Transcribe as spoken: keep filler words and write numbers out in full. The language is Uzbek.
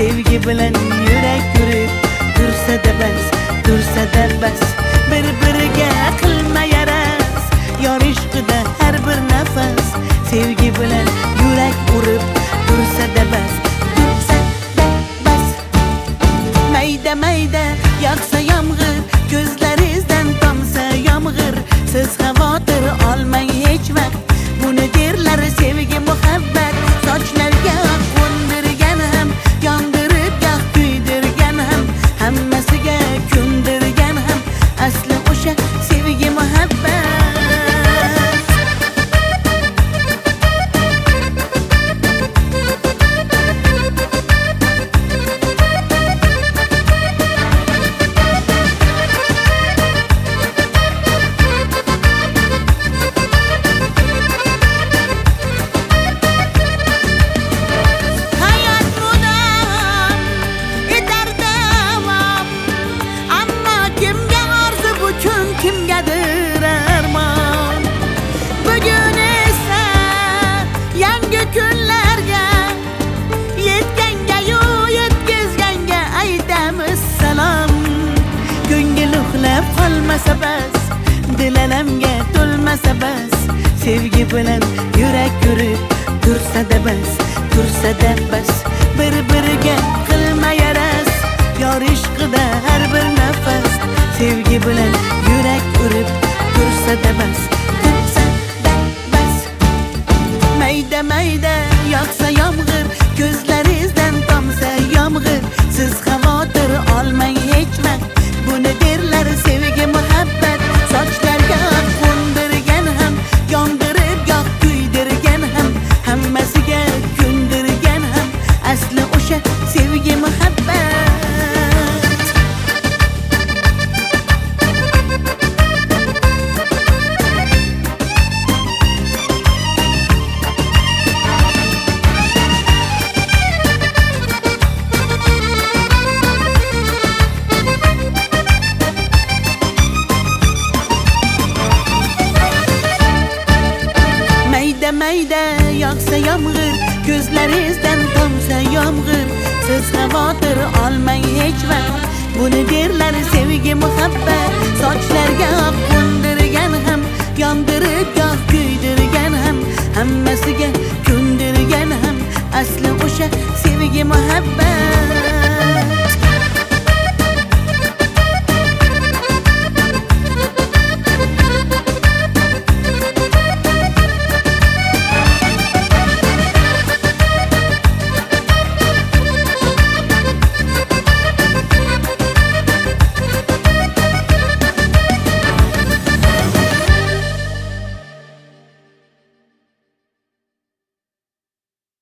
sevgi bilan yurak yurib tursa-da bas, tursa-da bas, bir-biriga qilma yaras, yor ishqida har bir nafas, sevgi bilan yurak urib tursa-da bas, tursa-da bas. Mayda mayda yog'sa yomg'ir, ko'zlaringizdan tomsa yomg'ir, siz xavotir olmang hech vaqt, buni derlar sevgi muhabbat. Sochlarga qo'ndirgan ham, yondirib yoq kuydirgan ham, hammasiga ko'ndirgan ham, asli o'sha sevgi muhabbat. Kimgadir armon, bugun esa yangi kunlarga yetganga-yu yetkazganga aytamiz salom. Ko'ngil uxlab qolmasa bas, dil alamga to'lmasa bas, sevgi bilan yurak yurib tursa-da bas, tursa-da bas, bir-biriga qilma yaras, yor ishqida har bir nafas, sevgi bilan yurak urib tursa-da bas, tursa-da bas. Mayda mayda yog'sa yomg'ir, ko'zlaringizdan tomsa yomg'ir, siz xavotir olmang hech vaqt, buni derlar sevgi muhabbat. Sochlarga qo'ndirgan ham, yondirib yoq kuydirgan ham, hammasiga ko'ndirgan ham, asli o'sha sevgi muhabbat. Mayda mayda yog'sa yomg'ir, ko'zlaringizdan tomsa yomg'ir, siz xavotir olmang hech vaqt, buni derlar sevgi muhabbat. Sochlarga qo'ndirgan ham, yondirib yoq kuydirgan ham, hammasiga ko'ndirgan ham, asli o'sha sevgi muhabbat.